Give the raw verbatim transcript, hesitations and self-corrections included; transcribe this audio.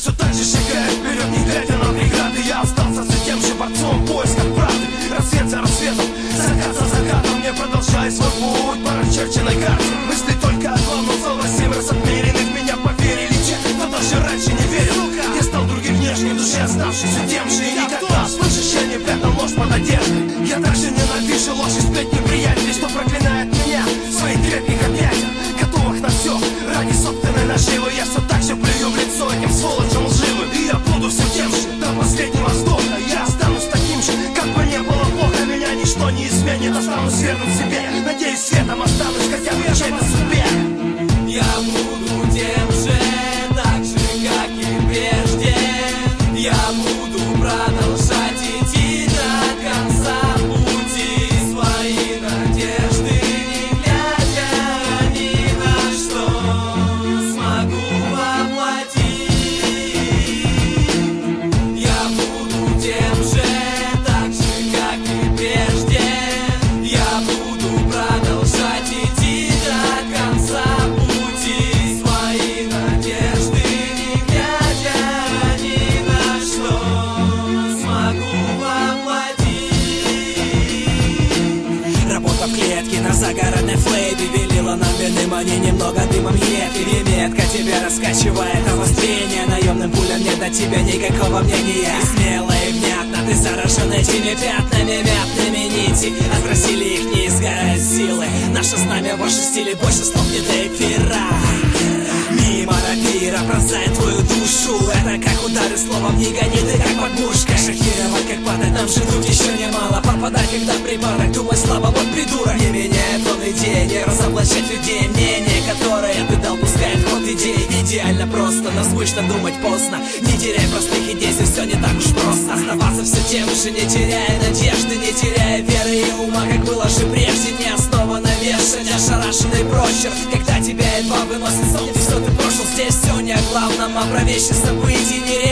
все так же шагаю вперед, не глядя на преграды. Я остался все тем же борцом в поисках правды. Рассвет за рассветом, закат за закатом. Я продолжаю свой путь по расчерченной карте. Мысли только о главном, словно семь раз отмеренных. Меня поверили те, кто даже раньше не верил. Я стал другим внешним, душе оставшийся тем же. И никогда, слышишь, я не прятал ложь под одеждой. Я также ненавижу ложь и сплетни приятелей, что проклинает меня в своих крепких объятиях, готовых на все ради собственной наживы. Я все так же плюю в лицо этим сволочам лживым. И я буду все тем же до последнего вздоха. Я останусь таким же, как бы не было плохо. Меня ничто не изменит, останусь верным себе. Надеюсь, светом останусь хотя бы в чьей-то судьбе. Я буду тем же, так же, как и прежде. Я буду продолжать идти до конца пути. Свои надежды, не глядя ни на что, смогу воплотить. Я буду тем же, так же, как и прежде. Я буду продолжать идти до конца пути. Свои надежды, не глядя ни на что, смогу воплотить. Работа в клетке на загородной флейте велела нам бедным, они немного дымом ехали. Метка тебя раскачивает обострение. Наемным пулям нет до тебя никакого мнения. И смело и внятно ты заражен этими пятнами, мятными нити. Отбросили их, не изгорают силы. Наше знамя, ваши стили, больше слов не до эфира. Мимо рапира пронзает твою душу. Это как удары словом, не гони ты как подмушка. Шокировать как падать, нам же тут еще немало. Попадать когда припадок, думать слабо, вот придурок. Не меняет он идеи, не разоблачать людей. Мнение, которое ты дал, пускает ход идей. Идеально просто, но скучно думать поздно. Не теряй простых идей, здесь все не так уж просто. Оставаться все тем же, не теряя надежды, не теряя веры и ума, как было же прежде. Не основа на вешать, ошарашенный прочерк. Когда тебя едва выносит сон, все ты прожил, здесь все не о главном, а про вещи событий. Не